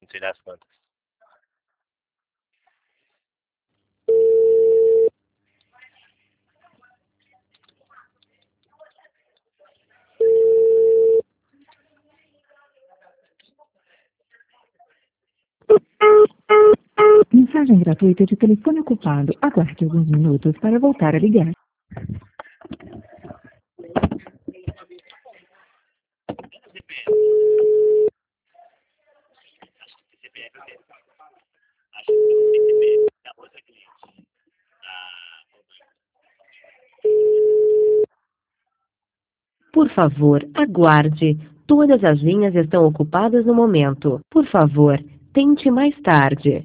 no fim das contas. Mensagem gratuita de telefone ocupado. Aguarde alguns minutos para voltar a ligar. Por favor, aguarde. Todas as linhas estão ocupadas no momento. Por favor, tente mais tarde.